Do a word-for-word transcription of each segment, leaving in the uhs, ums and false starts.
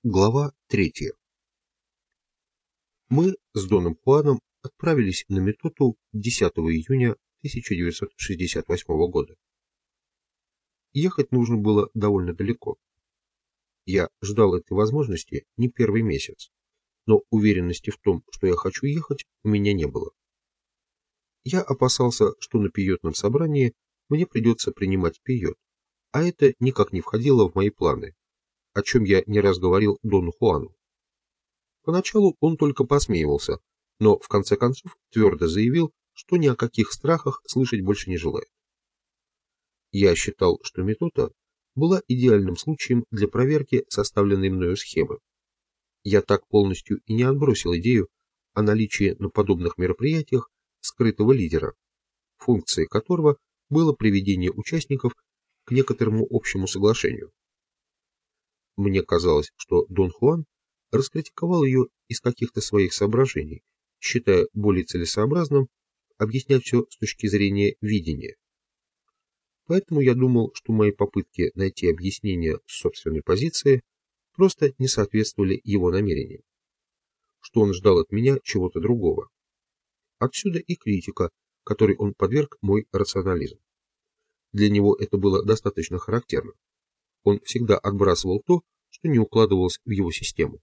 Глава третья. Мы с Доном Хуаном отправились на Метоту десятого июня тысяча девятьсот шестьдесят восьмого года. Ехать нужно было довольно далеко. Я ждал этой возможности не первый месяц, но уверенности в том, что я хочу ехать, у меня не было. Я опасался, что на пейотном собрании мне придется принимать пейот, а это никак не входило в мои планы, о чем я не раз говорил Дону Хуану. Поначалу он только посмеивался, но в конце концов твердо заявил, что ни о каких страхах слышать больше не желает. Я считал, что Метота была идеальным случаем для проверки составленной мною схемы. Я так полностью и не отбросил идею о наличии на подобных мероприятиях скрытого лидера, функцией которого было приведение участников к некоторому общему соглашению. Мне казалось, что Дон Хуан раскритиковал ее из каких-то своих соображений, считая более целесообразным объяснять все с точки зрения видения. Поэтому я думал, что мои попытки найти объяснение с собственной позиции просто не соответствовали его намерениям, что он ждал от меня чего-то другого. Отсюда и критика, которой он подверг мой рационализм. Для него это было достаточно характерно. Он всегда отбрасывал то, что не укладывалось в его систему.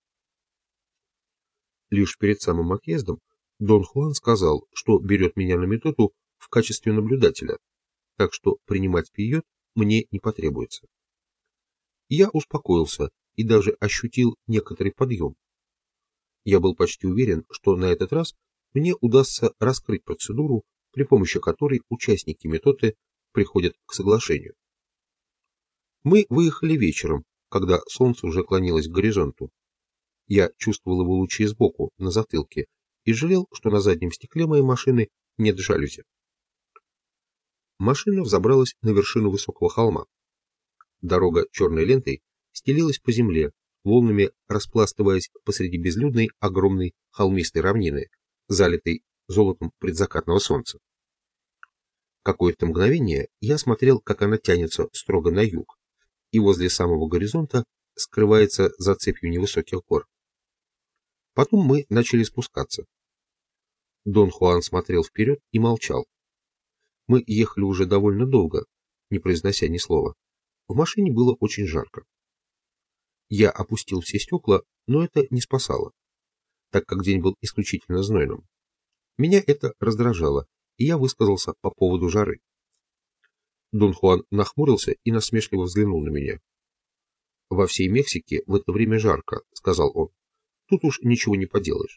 Лишь перед самым отъездом Дон Хуан сказал, что берет меня на Метоту в качестве наблюдателя, так что принимать пейот мне не потребуется. Я успокоился и даже ощутил некоторый подъем. Я был почти уверен, что на этот раз мне удастся раскрыть процедуру, при помощи которой участники Метоты приходят к соглашению. Мы выехали вечером, когда солнце уже клонилось к горизонту. Я чувствовал его лучи сбоку, на затылке, и жалел, что на заднем стекле моей машины нет жалюзи. Машина взобралась на вершину высокого холма. Дорога черной лентой стелилась по земле, волнами распластываясь посреди безлюдной огромной холмистой равнины, залитой золотом предзакатного солнца. Какое-то мгновение я смотрел, как она тянется строго на юг, и возле самого горизонта скрывается за цепью невысоких гор. Потом мы начали спускаться. Дон Хуан смотрел вперед и молчал. Мы ехали уже довольно долго, не произнося ни слова. В машине было очень жарко. Я опустил все стекла, но это не спасало, так как день был исключительно знойным. Меня это раздражало, и я высказался по поводу жары. Дон Хуан нахмурился и насмешливо взглянул на меня. «Во всей Мексике в это время жарко», — сказал он. «Тут уж ничего не поделаешь».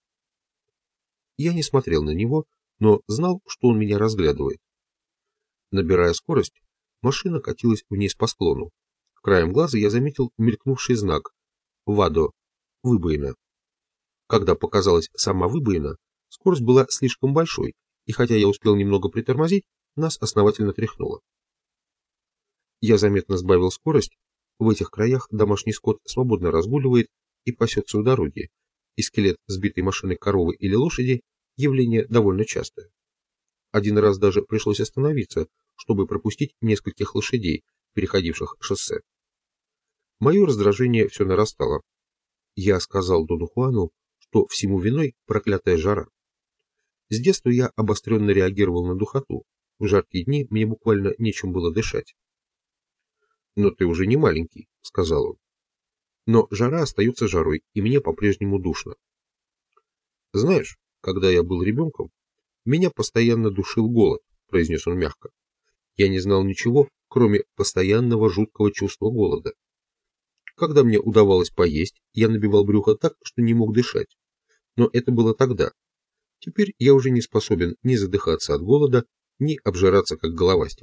Я не смотрел на него, но знал, что он меня разглядывает. Набирая скорость, машина катилась вниз по склону. Краем глаза я заметил мелькнувший знак «Вадо» — выбоина. Когда показалась сама выбоина, скорость была слишком большой, и хотя я успел немного притормозить, нас основательно тряхнуло. Я заметно сбавил скорость. В этих краях домашний скот свободно разгуливает и пасется у дороги, и скелет сбитой машины коровы или лошади – явление довольно частое. Один раз даже пришлось остановиться, чтобы пропустить нескольких лошадей, переходивших шоссе. Мое раздражение все нарастало. Я сказал Дону Хуану, что всему виной проклятая жара. С детства я обостренно реагировал на духоту. В жаркие дни мне буквально нечем было дышать. «Но ты уже не маленький», — сказал он. «Но жара остается жарой, и мне по-прежнему душно. Знаешь, когда я был ребенком, меня постоянно душил голод», — произнес он мягко. «Я не знал ничего, кроме постоянного жуткого чувства голода. Когда мне удавалось поесть, я набивал брюхо так, что не мог дышать. Но это было тогда. Теперь я уже не способен ни задыхаться от голода, ни обжираться как головастик».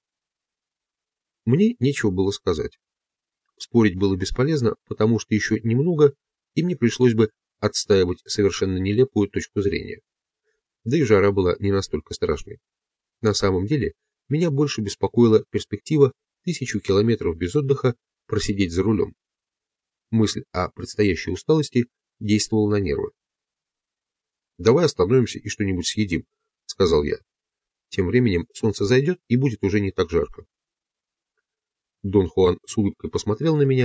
Мне нечего было сказать. Спорить было бесполезно, потому что еще немного, и мне пришлось бы отстаивать совершенно нелепую точку зрения. Да и жара была не настолько страшной. На самом деле, меня больше беспокоила перспектива тысячу километров без отдыха просидеть за рулем. Мысль о предстоящей усталости действовала на нервы. «Давай остановимся и что-нибудь съедим», — сказал я. «Тем временем солнце зайдет и будет уже не так жарко». Дон Хуан с улыбкой посмотрел на меня,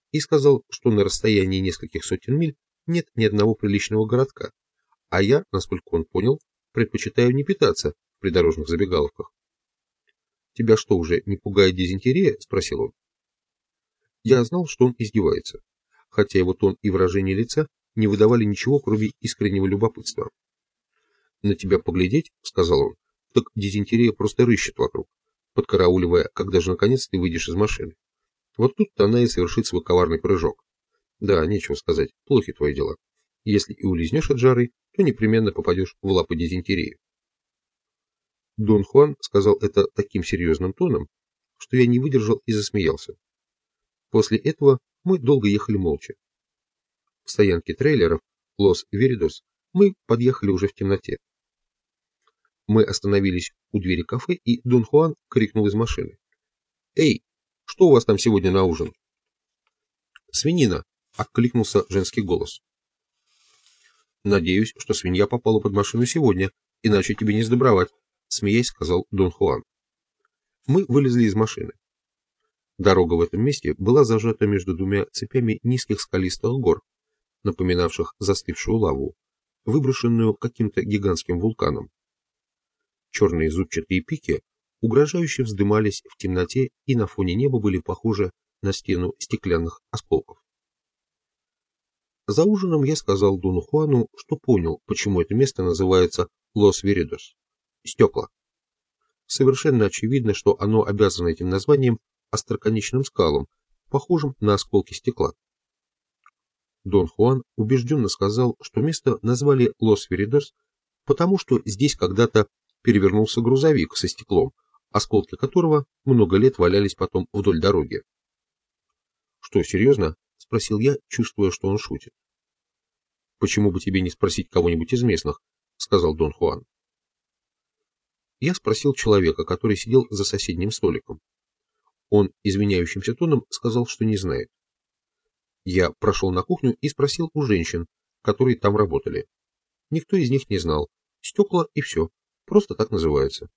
и сказал, что на расстоянии нескольких сотен миль нет ни одного приличного городка, а я, насколько он понял, предпочитаю не питаться в придорожных забегаловках. «Тебя что, уже не пугает дизентерия?» – спросил он. Я знал, что он издевается, хотя его тон и выражение лица не выдавали ничего, кроме искреннего любопытства. «На тебя поглядеть», — сказал он, — «так дизентерия просто рыщет вокруг, подкарауливая, когда же наконец ты выйдешь из машины. Вот тут-то она и совершит свой коварный прыжок. Да, нечего сказать, плохи твои дела. Если и улизнешь от жары, то непременно попадешь в лапы дизентерии». Дон Хуан сказал это таким серьезным тоном, что я не выдержал и засмеялся. После этого мы долго ехали молча. К стоянке трейлеров Лос-Веридос мы подъехали уже в темноте. Мы остановились у двери кафе, и Дон Хуан крикнул из машины: «Эй, что у вас там сегодня на ужин?» «Свинина», — откликнулся женский голос. «Надеюсь, что свинья попала под машину сегодня, иначе тебе не сдобровать», — смеясь сказал Дон Хуан. Мы вылезли из машины. Дорога в этом месте была зажата между двумя цепями низких скалистых гор, напоминавших застывшую лаву, выброшенную каким-то гигантским вулканом. Черные зубчатые пики угрожающе вздымались в темноте и на фоне неба были похожи на стену стеклянных осколков. За ужином я сказал Дону Хуану, что понял, почему это место называется Лос-Веридос – стекла. Совершенно очевидно, что оно обязано этим названием остроконечным скалам, похожим на осколки стекла. Дон Хуан убежденно сказал, что место назвали Лос-Веридос, потому что здесь когда-то перевернулся грузовик со стеклом, осколки которого много лет валялись потом вдоль дороги. «Что, серьезно?» — спросил я, чувствуя, что он шутит. «Почему бы тебе не спросить кого-нибудь из местных?» — сказал Дон Хуан. Я спросил человека, который сидел за соседним столиком. Он извиняющимся тоном сказал, что не знает. Я прошел на кухню и спросил у женщин, которые там работали. Никто из них не знал. Стекла и все. Просто так называется.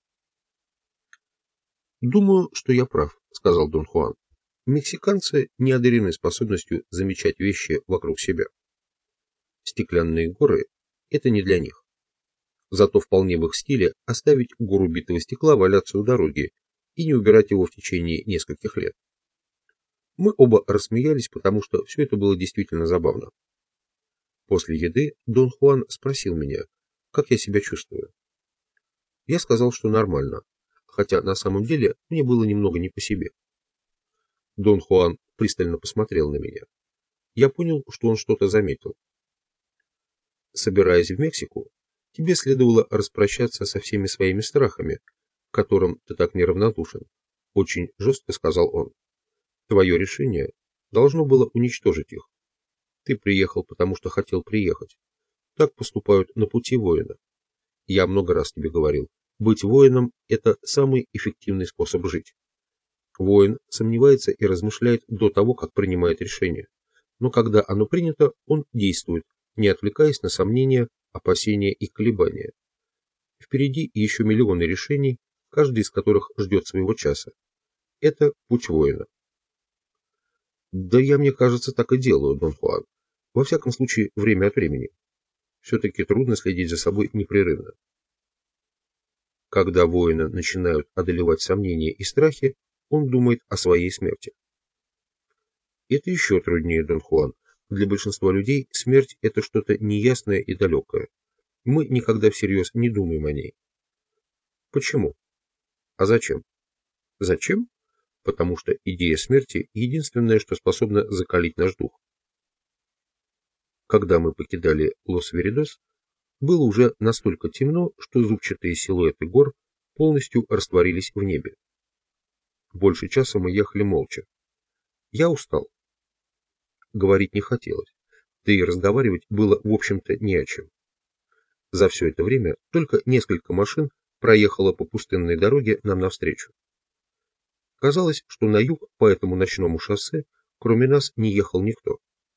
«Думаю, что я прав», — сказал Дон Хуан. «Мексиканцы не одарены способностью замечать вещи вокруг себя. Стеклянные горы — это не для них. Зато вполне в их стиле оставить гору битого стекла валяться у дороги и не убирать его в течение нескольких лет». Мы оба рассмеялись, потому что все это было действительно забавно. После еды Дон Хуан спросил меня, как я себя чувствую. Я сказал, что нормально, хотя на самом деле мне было немного не по себе. Дон Хуан пристально посмотрел на меня. Я понял, что он что-то заметил. «Собираясь в Мексику, тебе следовало распрощаться со всеми своими страхами, к которым ты так неравнодушен», — очень жестко сказал он. «Твое решение должно было уничтожить их. Ты приехал, потому что хотел приехать. Так поступают на пути воина. Я много раз тебе говорил, быть воином – это самый эффективный способ жить. Воин сомневается и размышляет до того, как принимает решение. Но когда оно принято, он действует, не отвлекаясь на сомнения, опасения и колебания. Впереди еще миллионы решений, каждый из которых ждет своего часа. Это путь воина». «Да я, мне кажется, так и делаю, Дон Хуан. Во всяком случае, время от времени. Все-таки трудно следить за собой непрерывно». Когда воина начинают одолевать сомнения и страхи, он думает о своей смерти. Это еще труднее, Дон Хуан. Для большинства людей смерть – это что-то неясное и далекое. Мы никогда всерьез не думаем о ней. Почему? А зачем? Зачем? Потому что идея смерти – единственное, что способно закалить наш дух. Когда мы покидали Лос-Веридос, было уже настолько темно, что зубчатые силуэты гор полностью растворились в небе. Больше часа мы ехали молча. Я устал. Говорить не хотелось, да и разговаривать было, в общем-то, не о чем. За все это время только несколько машин проехало по пустынной дороге нам навстречу. Казалось, что на юг по этому ночному шоссе, кроме нас, не ехал никто.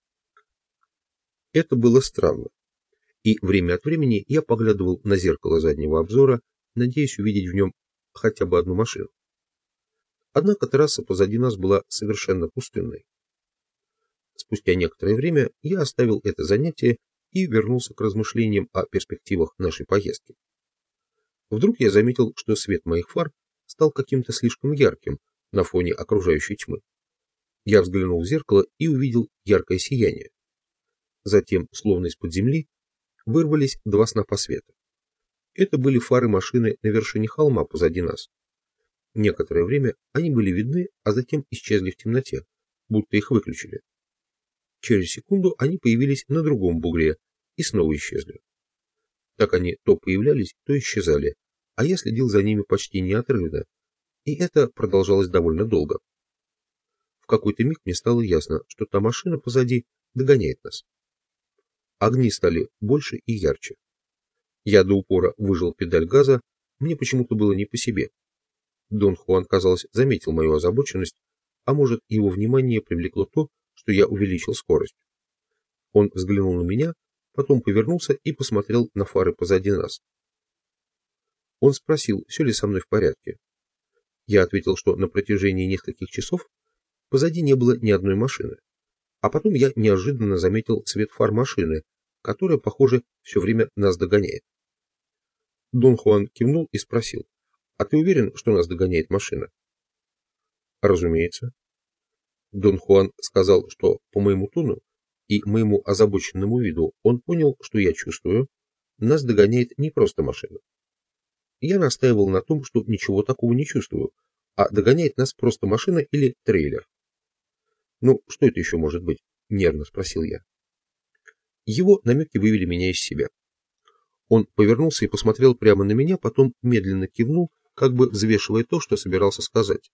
Это было странно, и время от времени я поглядывал на зеркало заднего обзора, надеясь увидеть в нем хотя бы одну машину. Однако трасса позади нас была совершенно пустынной. Спустя некоторое время я оставил это занятие и вернулся к размышлениям о перспективах нашей поездки. Вдруг я заметил, что свет моих фар стал каким-то слишком ярким на фоне окружающей тьмы. Я взглянул в зеркало и увидел яркое сияние. Затем, словно из-под земли, вырвались два снопа света. Это были фары машины на вершине холма позади нас. Некоторое время они были видны, а затем исчезли в темноте, будто их выключили. Через секунду они появились на другом бугре и снова исчезли. Так они то появлялись, то исчезали, а я следил за ними почти неотрывно, и это продолжалось довольно долго. В какой-то миг мне стало ясно, что та машина позади догоняет нас. Огни стали больше и ярче. Я до упора выжал педаль газа, мне почему-то было не по себе. Дон Хуан, казалось, заметил мою озабоченность, а может, его внимание привлекло то, что я увеличил скорость. Он взглянул на меня, потом повернулся и посмотрел на фары позади нас. Он спросил, все ли со мной в порядке. Я ответил, что на протяжении нескольких часов позади не было ни одной машины. А потом я неожиданно заметил цвет фар машины, которая, похоже, все время нас догоняет. Дон Хуан кивнул и спросил, «А ты уверен, что нас догоняет машина?» «Разумеется». Дон Хуан сказал, что по моему тону и моему озабоченному виду он понял, что я чувствую, нас догоняет не просто машина. Я настаивал на том, что ничего такого не чувствую, а догоняет нас просто машина или трейлер. «Ну, что это еще может быть?» — нервно спросил я. Его намеки вывели меня из себя. Он повернулся и посмотрел прямо на меня, потом медленно кивнул, как бы взвешивая то, что собирался сказать.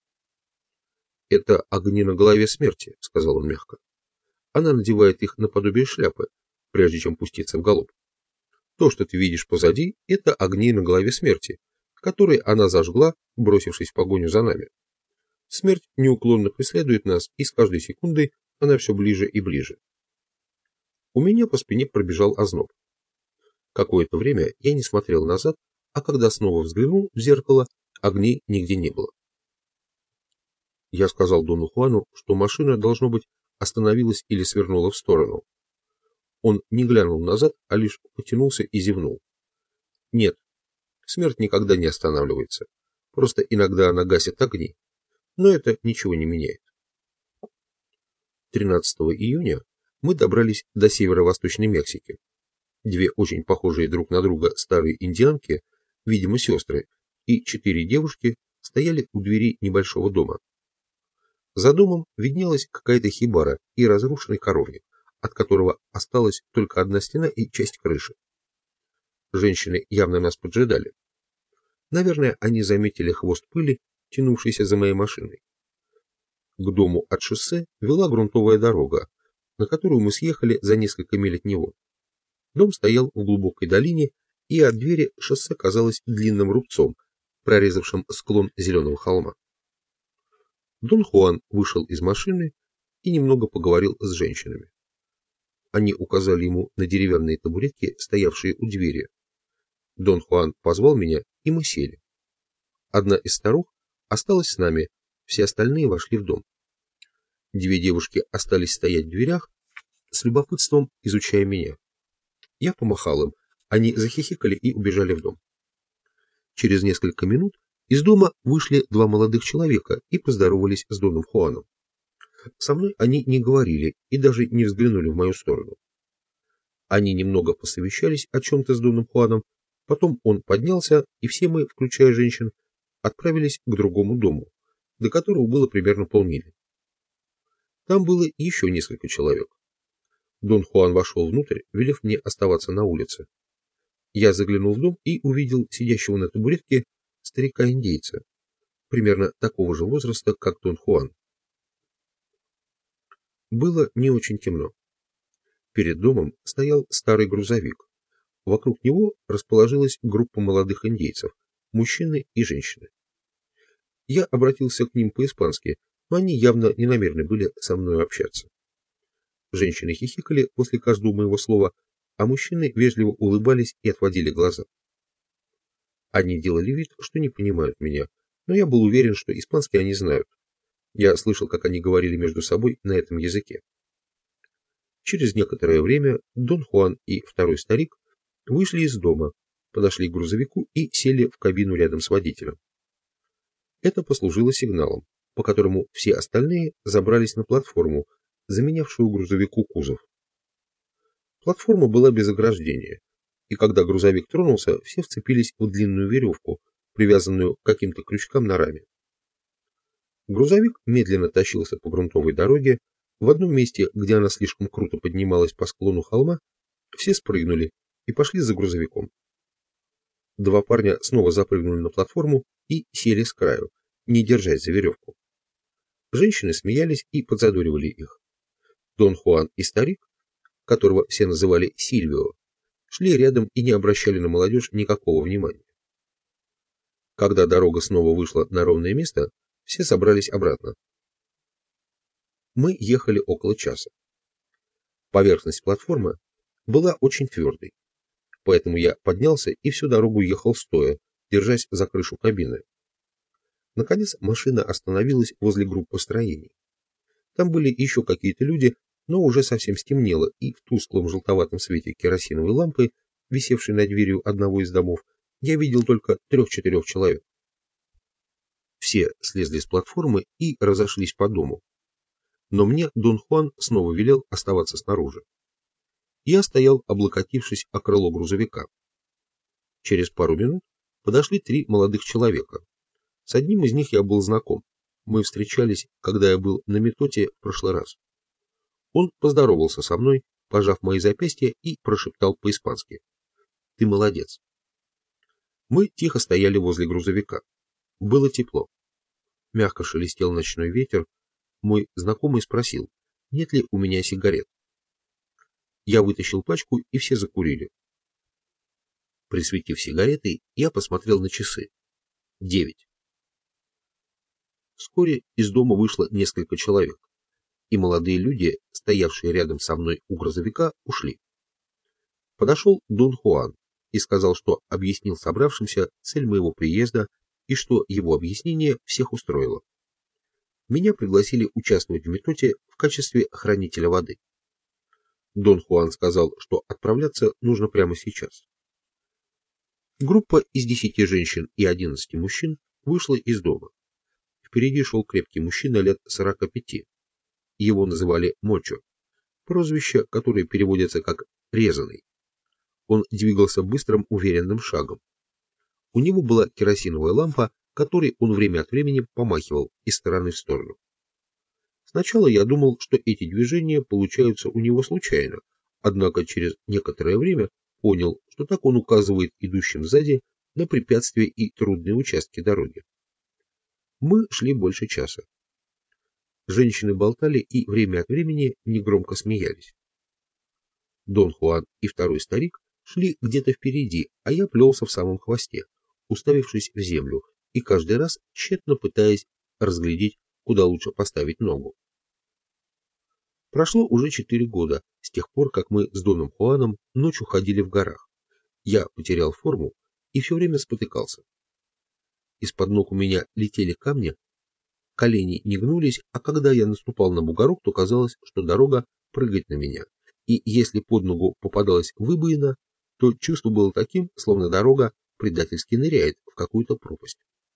«Это огни на голове смерти», — сказал он мягко. «Она надевает их наподобие шляпы, прежде чем пуститься в галоп. То, что ты видишь позади, это огни на голове смерти, которые она зажгла, бросившись в погоню за нами. Смерть неуклонно преследует нас, и с каждой секундой она все ближе и ближе». У меня по спине пробежал озноб. Какое-то время я не смотрел назад, а когда снова взглянул в зеркало, огней нигде не было. Я сказал Дону Хуану, что машина, должно быть, остановилась или свернула в сторону. Он не глянул назад, а лишь потянулся и зевнул. Нет, смерть никогда не останавливается. Просто иногда она гасит огни. Но это ничего не меняет. тринадцатого июня мы добрались до северо-восточной Мексики. Две очень похожие друг на друга старые индианки, видимо сестры, и четыре девушки стояли у двери небольшого дома. За домом виднелась какая-то хибара и разрушенный коровник, от которого осталась только одна стена и часть крыши. Женщины явно нас поджидали. Наверное, они заметили хвост пыли, тянувшийся за моей машиной. К дому от шоссе вела грунтовая дорога, на которую мы съехали за несколько миль от него. Дом стоял в глубокой долине, и от двери шоссе казалось длинным рубцом, прорезавшим склон зеленого холма. Дон Хуан вышел из машины и немного поговорил с женщинами. Они указали ему на деревянные табуретки, стоявшие у двери. Дон Хуан позвал меня, и мы сели. Одна из старух осталась с нами, все остальные вошли в дом. Две девушки остались стоять в дверях, с любопытством изучая меня. Я помахал им, они захихикали и убежали в дом. Через несколько минут из дома вышли два молодых человека и поздоровались с Доном Хуаном. Со мной они не говорили и даже не взглянули в мою сторону. Они немного посовещались о чем-то с Доном Хуаном, потом он поднялся, и все мы, включая женщин, отправились к другому дому, до которого было примерно полмили. Там было еще несколько человек. Дон Хуан вошел внутрь, велев мне оставаться на улице. Я заглянул в дом и увидел сидящего на табуретке старика-индейца, примерно такого же возраста, как Дон Хуан. Было не очень темно. Перед домом стоял старый грузовик. Вокруг него расположилась группа молодых индейцев, мужчины и женщины. Я обратился к ним по-испански, но они явно не намерены были со мной общаться. Женщины хихикали после каждого моего слова, а мужчины вежливо улыбались и отводили глаза. Они делали вид, что не понимают меня, но я был уверен, что испанский они знают. Я слышал, как они говорили между собой на этом языке. Через некоторое время Дон Хуан и второй старик вышли из дома, подошли к грузовику и сели в кабину рядом с водителем. Это послужило сигналом, по которому все остальные забрались на платформу, заменявшую грузовику кузов. Платформа была без ограждения, и когда грузовик тронулся, все вцепились в длинную веревку, привязанную к каким-то крючкам на раме. Грузовик медленно тащился по грунтовой дороге. В одном месте, где она слишком круто поднималась по склону холма, все спрыгнули и пошли за грузовиком. Два парня снова запрыгнули на платформу и сели с краю, не держась за веревку. Женщины смеялись и подзадоривали их. Дон Хуан и старик, которого все называли Сильвио, шли рядом и не обращали на молодежь никакого внимания. Когда дорога снова вышла на ровное место, все собрались обратно. Мы ехали около часа. Поверхность платформы была очень твердой, поэтому я поднялся и всю дорогу ехал стоя, держась за крышу кабины. Наконец машина остановилась возле группы строений. Там были еще какие-то люди, но уже совсем стемнело, и в тусклом желтоватом свете керосиновой лампы, висевшей над дверью одного из домов, я видел только трех-четырех человек. Все слезли с платформы и разошлись по дому. Но мне Дон Хуан снова велел оставаться снаружи. Я стоял, облокотившись о крыло грузовика. Через пару минут подошли три молодых человека. С одним из них я был знаком. Мы встречались, когда я был на Метоте в прошлый раз. Он поздоровался со мной, пожав мои запястья, и прошептал по-испански: «Ты молодец». Мы тихо стояли возле грузовика. Было тепло. Мягко шелестел ночной ветер. Мой знакомый спросил, нет ли у меня сигарет. Я вытащил пачку, и все закурили. Присветив сигареты, я посмотрел на часы. Девять. Вскоре из дома вышло несколько человек, и молодые люди, стоявшие рядом со мной у грузовика, ушли. Подошел Дон Хуан и сказал, что объяснил собравшимся цель моего приезда и что его объяснение всех устроило. Меня пригласили участвовать в Метоте в качестве хранителя воды. Дон Хуан сказал, что отправляться нужно прямо сейчас. Группа из десяти женщин и одиннадцати мужчин вышла из дома. Впереди шел крепкий мужчина лет сорока пяти. Его называли Мочо, прозвище, которое переводится как «резаный». Он двигался быстрым, уверенным шагом. У него была керосиновая лампа, которой он время от времени помахивал из стороны в сторону. Сначала я думал, что эти движения получаются у него случайно, однако через некоторое время понял, что так он указывает идущим сзади на препятствия и трудные участки дороги. Мы шли больше часа. Женщины болтали и время от времени негромко смеялись. Дон Хуан и второй старик шли где-то впереди, а я плелся в самом хвосте, уставившись в землю, и каждый раз тщетно пытаясь разглядеть, куда лучше поставить ногу. Прошло уже четыре года с тех пор, как мы с Доном Хуаном ночью ходили в горах. Я потерял форму и все время спотыкался. Из-под ног у меня летели камни, колени не гнулись, а когда я наступал на бугорок, то казалось, что дорога прыгает на меня, и если под ногу попадалась выбоина, то чувство было таким, словно дорога предательски ныряет в какую-то пропасть.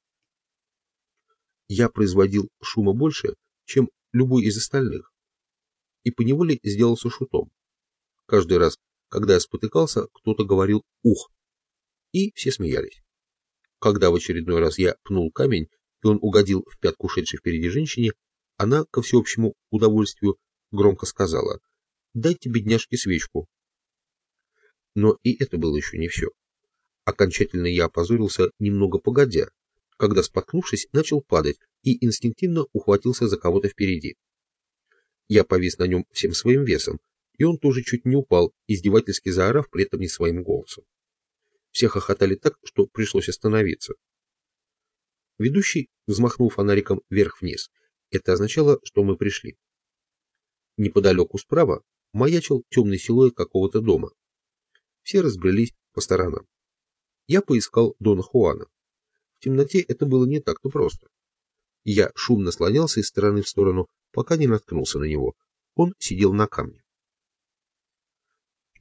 Я производил шума больше, чем любой из остальных, и поневоле сделался шутом. Каждый раз, когда я спотыкался, кто-то говорил «ух», и все смеялись. Когда в очередной раз я пнул камень, и он угодил в пятку шедшей впереди женщине, она, ко всеобщему удовольствию, громко сказала: «Дайте бедняжке свечку». Но и это было еще не все. Окончательно я опозорился немного погодя, когда, споткнувшись, начал падать и инстинктивно ухватился за кого-то впереди. Я повис на нем всем своим весом, и он тоже чуть не упал, издевательски заорав при этом не своим голосом. Все хохотали так, что пришлось остановиться. Ведущий взмахнул фонариком вверх-вниз. Это означало, что мы пришли. Неподалеку справа маячил темный силуэт какого-то дома. Все разбрелись по сторонам. Я поискал Дона Хуана. В темноте это было не так-то просто. Я шумно слонялся из стороны в сторону, пока не наткнулся на него. Он сидел на камне.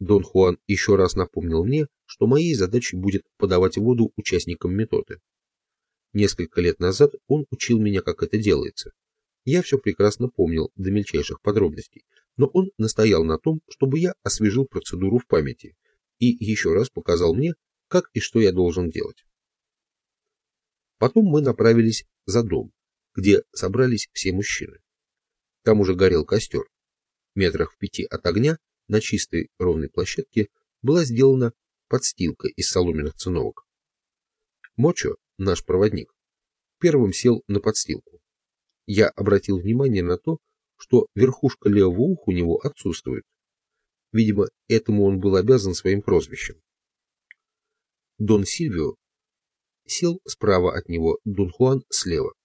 Дон Хуан еще раз напомнил мне, что моей задачей будет подавать воду участникам методы. Несколько лет назад он учил меня, как это делается. Я все прекрасно помнил до мельчайших подробностей, но он настоял на том, чтобы я освежил процедуру в памяти и еще раз показал мне, как и что я должен делать. Потом мы направились за дом, где собрались все мужчины. Там уже горел костер. Метрах в пяти от огня на чистой ровной площадке была сделана подстилка из соломенных циновок. Мочо, наш проводник, первым сел на подстилку. Я обратил внимание на то, что верхушка левого уха у него отсутствует. Видимо, этому он был обязан своим прозвищем. Дон Сильвио сел справа от него, Дон Хуан слева.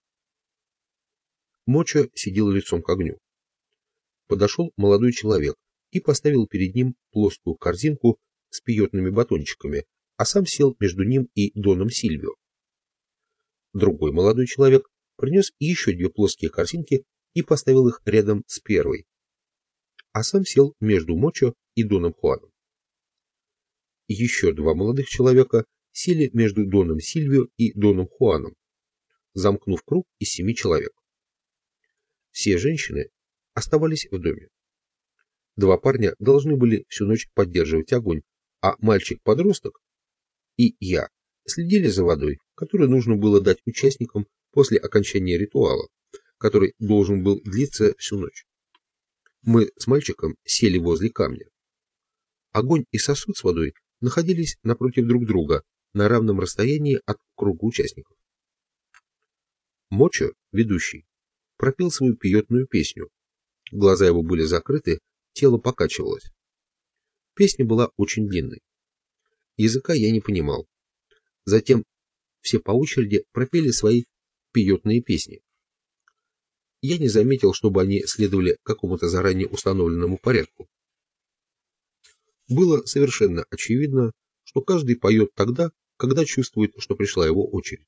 Мочо сидел лицом к огню. Подошел молодой человек и поставил перед ним плоскую корзинку с пиотными батончиками, а сам сел между ним и Доном Сильвио. Другой молодой человек принес еще две плоские корзинки и поставил их рядом с первой, а сам сел между Мочо и Доном Хуаном. Еще два молодых человека сели между Доном Сильвио и Доном Хуаном, замкнув круг из семи человек. Все женщины оставались в доме. Два парня должны были всю ночь поддерживать огонь, а мальчик-подросток и я следили за водой, которую нужно было дать участникам после окончания ритуала, который должен был длиться всю ночь. Мы с мальчиком сели возле камня. Огонь и сосуд с водой находились напротив друг друга на равном расстоянии от круга участников. Мочо, ведущий, пропел свою пиотную песню. Глаза его были закрыты, тело покачивалось. Песня была очень длинной. Языка я не понимал. Затем все по очереди пропели свои пиотные песни. Я не заметил, чтобы они следовали какому-то заранее установленному порядку. Было совершенно очевидно, что каждый поет тогда, когда чувствует, что пришла его очередь.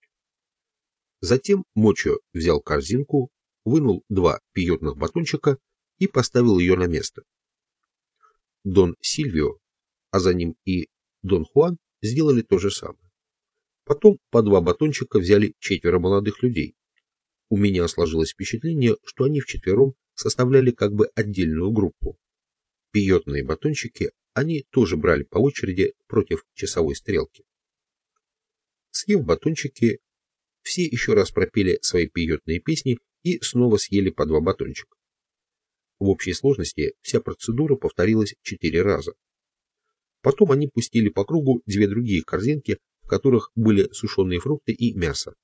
Затем Мочо взял корзинку, вынул два пиотных батончика и поставил ее на место. Дон Сильвио, а за ним и Дон Хуан сделали то же самое. Потом по два батончика взяли четверо молодых людей. У меня сложилось впечатление, что они вчетвером составляли как бы отдельную группу. Пиотные батончики они тоже брали по очереди против часовой стрелки. Съев батончики, все еще раз пропели свои пиотные песни и снова съели по два батончика. В общей сложности вся процедура повторилась четыре раза. Потом они пустили по кругу две другие корзинки, в которых были сушеные фрукты и мясо.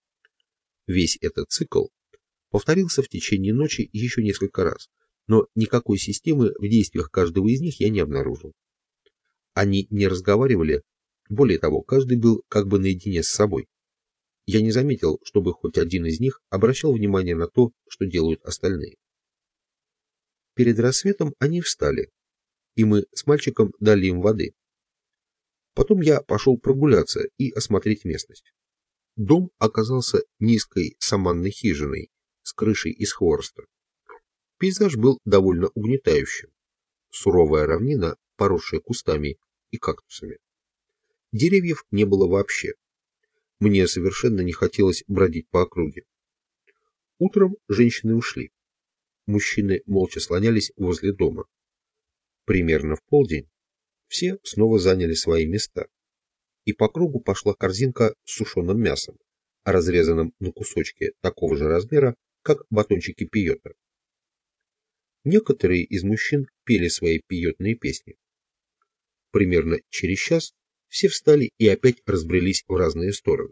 Весь этот цикл повторился в течение ночи еще несколько раз, но никакой системы в действиях каждого из них я не обнаружил. Они не разговаривали, более того, каждый был как бы наедине с собой. Я не заметил, чтобы хоть один из них обращал внимание на то, что делают остальные. Перед рассветом они встали, и мы с мальчиком дали им воды. Потом я пошел прогуляться и осмотреть местность. Дом оказался низкой саманной хижиной с крышей из хвороста. Пейзаж был довольно угнетающим. Суровая равнина, поросшая кустами и кактусами. Деревьев не было вообще. Мне совершенно не хотелось бродить по округе. Утром женщины ушли. Мужчины молча слонялись возле дома. Примерно в полдень все снова заняли свои места, и по кругу пошла корзинка с сушеным мясом, разрезанным на кусочки такого же размера, как батончики пиота. Некоторые из мужчин пели свои пиотные песни. Примерно через час все встали и опять разбрелись в разные стороны.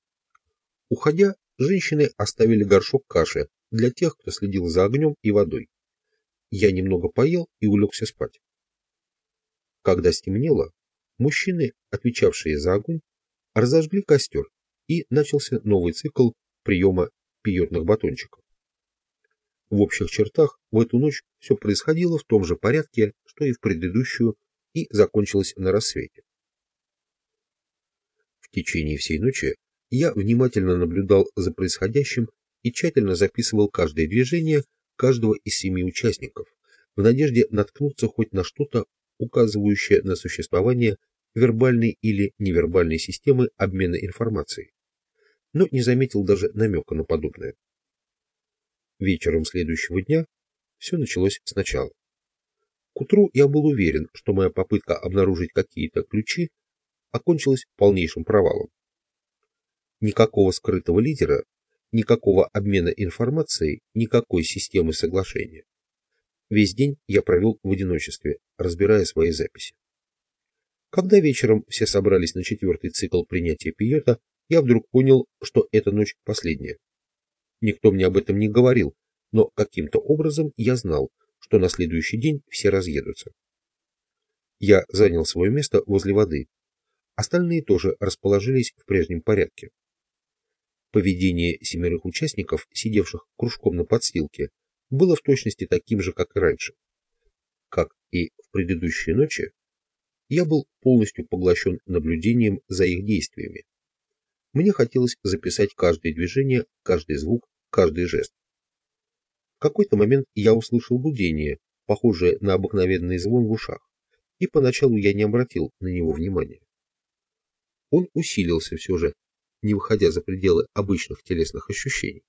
Уходя, женщины оставили горшок каши для тех, кто следил за огнем и водой. Я немного поел и улегся спать. Когда стемнело, мужчины, отвечавшие за огонь, разожгли костер, и начался новый цикл приема пиотных батончиков. В общих чертах в эту ночь все происходило в том же порядке, что и в предыдущую, и закончилось на рассвете. В течение всей ночи я внимательно наблюдал за происходящим и тщательно записывал каждое движение каждого из семи участников, в надежде наткнуться хоть на что-то указывающая на существование вербальной или невербальной системы обмена информацией, но не заметил даже намека на подобное. Вечером следующего дня все началось сначала. К утру я был уверен, что моя попытка обнаружить какие-то ключи окончилась полнейшим провалом. Никакого скрытого лидера, никакого обмена информацией, никакой системы соглашения. Весь день я провел в одиночестве, разбирая свои записи. Когда вечером все собрались на четвертый цикл принятия пиета, я вдруг понял, что эта ночь последняя. Никто мне об этом не говорил, но каким-то образом я знал, что на следующий день все разъедутся. Я занял свое место возле воды. Остальные тоже расположились в прежнем порядке. Поведение семерых участников, сидевших кружком на подстилке, было в точности таким же, как и раньше. Как и в предыдущие ночи, я был полностью поглощен наблюдением за их действиями. Мне хотелось записать каждое движение, каждый звук, каждый жест. В какой-то момент я услышал гудение, похожее на обыкновенный звон в ушах, и поначалу я не обратил на него внимания. Он усилился все же, не выходя за пределы обычных телесных ощущений.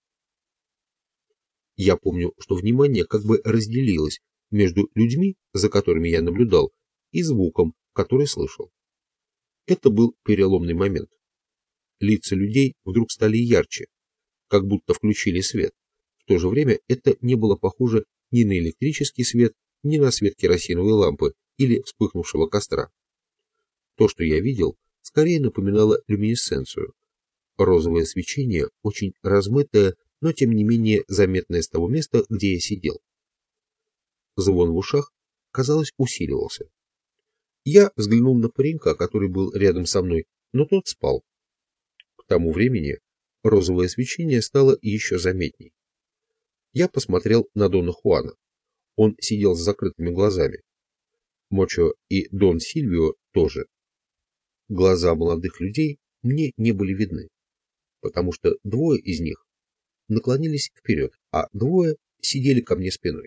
Я помню, что внимание как бы разделилось между людьми, за которыми я наблюдал, и звуком, который слышал. Это был переломный момент. Лица людей вдруг стали ярче, как будто включили свет. В то же время это не было похоже ни на электрический свет, ни на свет керосиновой лампы или вспыхнувшего костра. То, что я видел, скорее напоминало люминесценцию. Розовое свечение, очень размытое, но тем не менее заметное с того места, где я сидел. Звон в ушах, казалось, усиливался. Я взглянул на паренька, который был рядом со мной, но тот спал. К тому времени розовое свечение стало еще заметней. Я посмотрел на Дона Хуана. Он сидел с закрытыми глазами. Мочо и Дон Сильвио тоже. Глаза молодых людей мне не были видны, потому что двое из них наклонились вперед, а двое сидели ко мне спиной.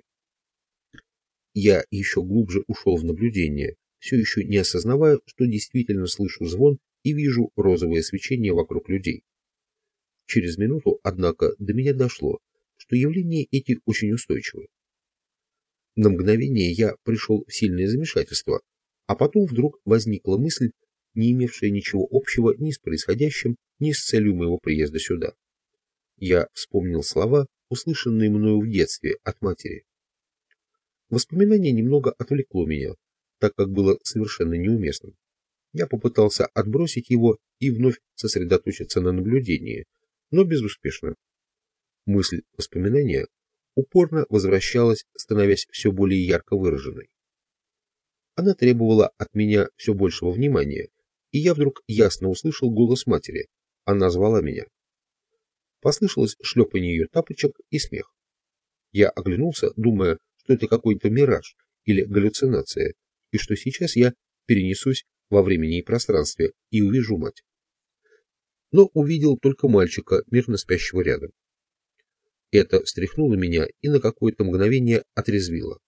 Я еще глубже ушел в наблюдение, все еще не осознавая, что действительно слышу звон и вижу розовое свечение вокруг людей. Через минуту, однако, до меня дошло, что явления эти очень устойчивы. На мгновение я пришел в сильное замешательство, а потом вдруг возникла мысль, не имевшая ничего общего ни с происходящим, ни с целью моего приезда сюда. Я вспомнил слова, услышанные мною в детстве от матери. Воспоминание немного отвлекло меня, так как было совершенно неуместным. Я попытался отбросить его и вновь сосредоточиться на наблюдении, но безуспешно. Мысль воспоминания упорно возвращалась, становясь все более ярко выраженной. Она требовала от меня все большего внимания, и я вдруг ясно услышал голос матери. Она звала меня. Послышалось шлепанье ее тапочек и смех. Я оглянулся, думая, что это какой-то мираж или галлюцинация, и что сейчас я перенесусь во времени и пространстве и увижу мать. Но увидел только мальчика, мирно спящего рядом. Это встряхнуло меня и на какое-то мгновение отрезвило.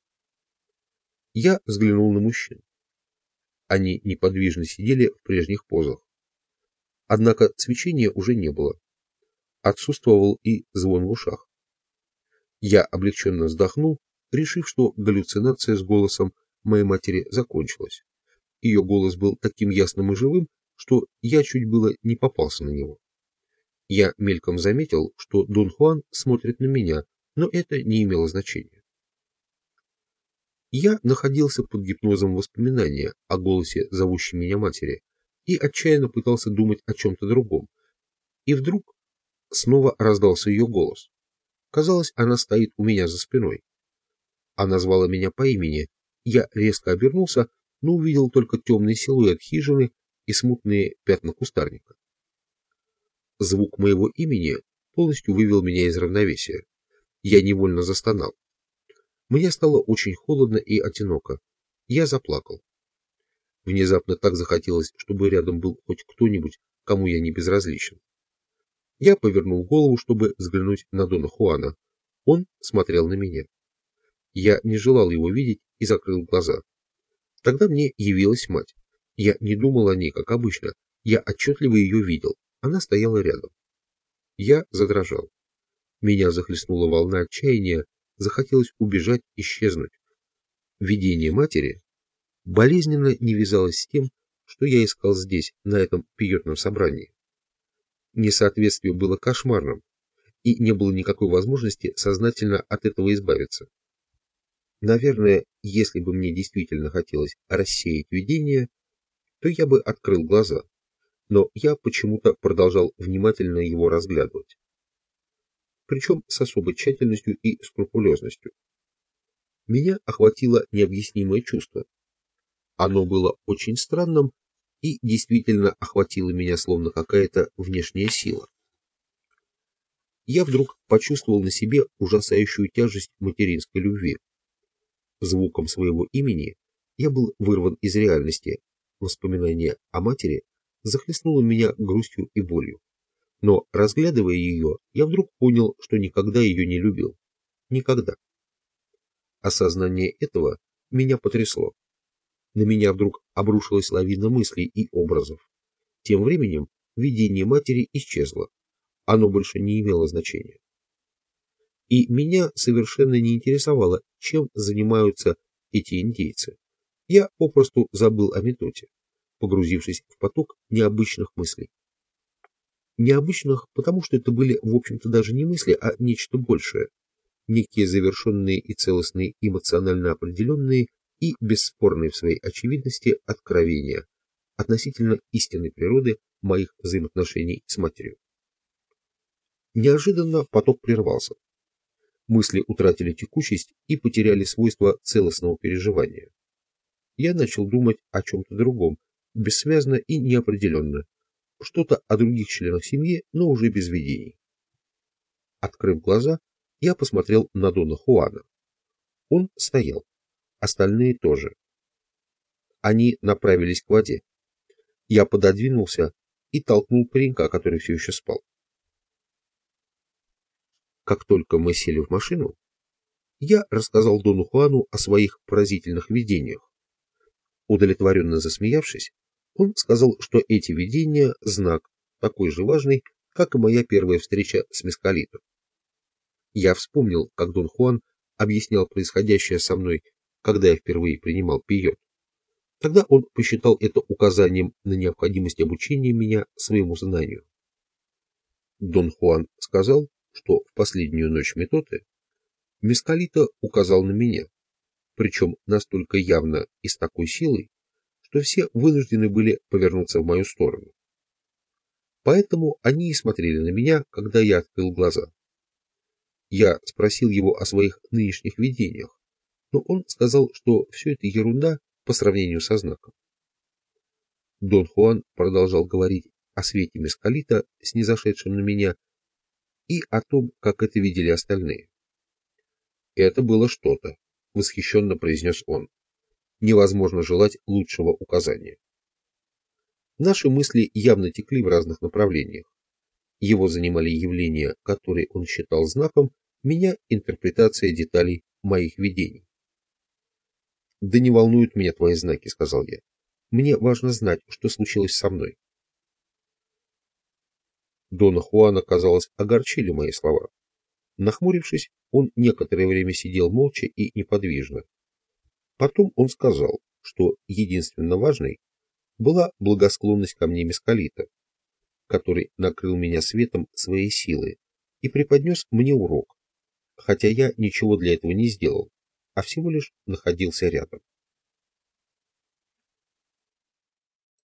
Я взглянул на мужчин. Они неподвижно сидели в прежних позах. Однако свечения уже не было. Отсутствовал и звон в ушах. Я облегченно вздохнул, решив, что галлюцинация с голосом моей матери закончилась. Ее голос был таким ясным и живым, что я чуть было не попался на него. Я мельком заметил, что Дон Хуан смотрит на меня, но это не имело значения. Я находился под гипнозом воспоминания о голосе зовущей меня матери и отчаянно пытался думать о чем-то другом. И вдруг снова раздался ее голос. Казалось, она стоит у меня за спиной. Она звала меня по имени. Я резко обернулся, но увидел только темный силуэт хижины и смутные пятна кустарника. Звук моего имени полностью вывел меня из равновесия. Я невольно застонал. Мне стало очень холодно и одиноко. Я заплакал. Внезапно так захотелось, чтобы рядом был хоть кто-нибудь, кому я не безразличен. Я повернул голову, чтобы взглянуть на Дона Хуана. Он смотрел на меня. Я не желал его видеть и закрыл глаза. Тогда мне явилась мать. Я не думал о ней, как обычно. Я отчетливо ее видел. Она стояла рядом. Я задрожал. Меня захлестнула волна отчаяния, захотелось убежать, исчезнуть. Видение матери болезненно не вязалось с тем, что я искал здесь, на этом приютном собрании. Несоответствие было кошмарным, и не было никакой возможности сознательно от этого избавиться. Наверное, если бы мне действительно хотелось рассеять видение, то я бы открыл глаза, но я почему-то продолжал внимательно его разглядывать. Причем с особой тщательностью и скрупулезностью. Меня охватило необъяснимое чувство. Оно было очень странным и действительно охватило меня словно какая-то внешняя сила. Я вдруг почувствовал на себе ужасающую тяжесть материнской любви. Звуком своего имени я был вырван из реальности. Воспоминание о матери захлестнуло меня грустью и болью. Но, разглядывая ее, я вдруг понял, что никогда ее не любил. Никогда. Осознание этого меня потрясло. На меня вдруг обрушилась лавина мыслей и образов. Тем временем видение матери исчезло. Оно больше не имело значения. И меня совершенно не интересовало, чем занимаются эти индейцы. Я попросту забыл о методе, погрузившись в поток необычных мыслей. Необычных, потому что это были, в общем-то, даже не мысли, а нечто большее. Некие завершенные и целостные, эмоционально определенные и бесспорные в своей очевидности откровения относительно истинной природы моих взаимоотношений с матерью. Неожиданно поток прервался. Мысли утратили текучесть и потеряли свойства целостного переживания. Я начал думать о чем-то другом, бессвязно и неопределенно, что-то о других членах семьи, но уже без видений. Открыв глаза, я посмотрел на Дона Хуана. Он стоял, остальные тоже. Они направились к воде. Я пододвинулся и толкнул паренька, который все еще спал. Как только мы сели в машину, я рассказал Дону Хуану о своих поразительных видениях. Удовлетворенно засмеявшись, он сказал, что эти видения – знак, такой же важный, как и моя первая встреча с Мескалито. Я вспомнил, как Дон Хуан объяснял происходящее со мной, когда я впервые принимал пийот. Тогда он посчитал это указанием на необходимость обучения меня своему знанию. Дон Хуан сказал, что в последнюю ночь Метоты Мескалито указал на меня, причем настолько явно и с такой силой, что все вынуждены были повернуться в мою сторону. Поэтому они и смотрели на меня, когда я открыл глаза. Я спросил его о своих нынешних видениях, но он сказал, что все это ерунда по сравнению со знаком. Дон Хуан продолжал говорить о свете Мескалито, снизошедшем на меня, и о том, как это видели остальные. «Это было что-то», — восхищенно произнес он. «Невозможно желать лучшего указания». Наши мысли явно текли в разных направлениях. Его занимали явления, которые он считал знаком, меня интерпретация деталей моих видений. «Да не волнуют меня твои знаки», — сказал я. «Мне важно знать, что случилось со мной». Дона Хуана, казалось, огорчили мои слова. Нахмурившись, он некоторое время сидел молча и неподвижно. Потом он сказал, что единственно важной была благосклонность ко мне Мескалито, который накрыл меня светом своей силы и преподнес мне урок, хотя я ничего для этого не сделал, а всего лишь находился рядом.